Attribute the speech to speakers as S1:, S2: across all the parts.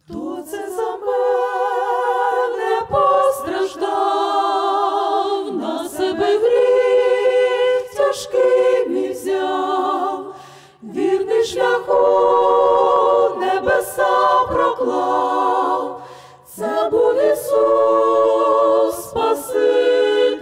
S1: Хто це за мене постраждав, на себе гріх тяжкий мій взяв, вірний шляху небеса проклав, це був Ісус Спаситель,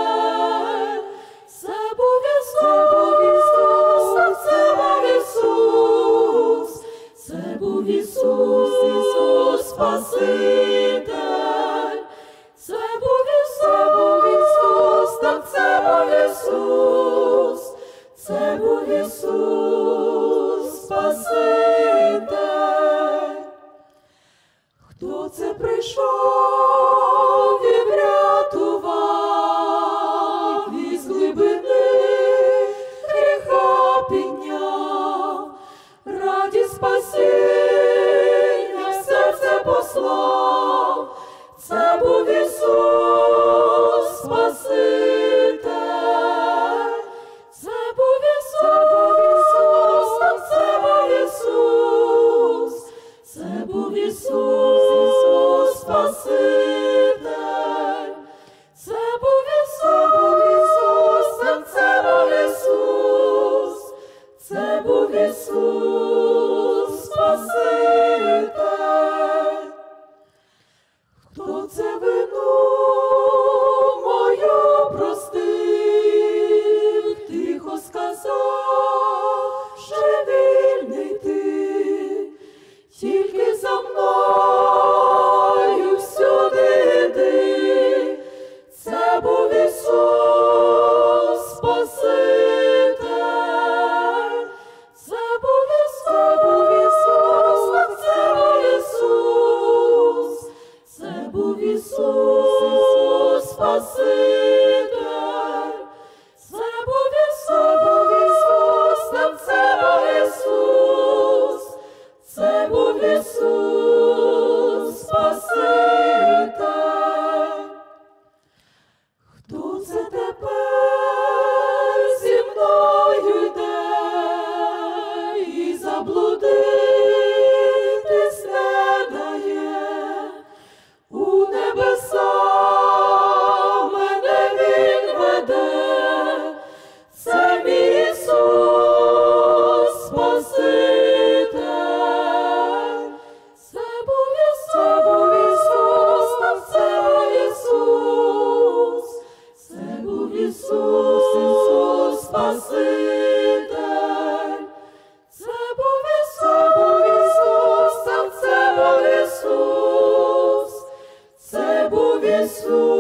S1: це був Ісус, це був Ісус, це був Ісус, Ісус Спаситель, це був Ісус, так це був Ісус, це був Ісус Спаситель. Хто це прийшов і врятував, із глибини гріха підняв, радість спасіння в серце послав, це був Ісус Спаситель, це був Ісус, це був Ісус, це був Ісус, Ісус Спаситель, це був Ісус, це був Ісус, це був Ісус Спаситель. Хто це вину мою простив, тихо сказав, що вільний ти, тільки за мною всюди йди, це був Ісус Спаситель, це був Ісус, це був Ісус, це був Ісус, Ісус Спаситель, це був Ісус, це був Ісус, це був Ісус Спаситель. Хто це тепер зі мною йде і заблудитись не дає? У небеса мене Він веде, це мій Ісус Спаситель, це був Ісус, це був Ісус, це був Ісус, Ісус Спаситель, це був Ісус, це був Ісус, це був Ісус.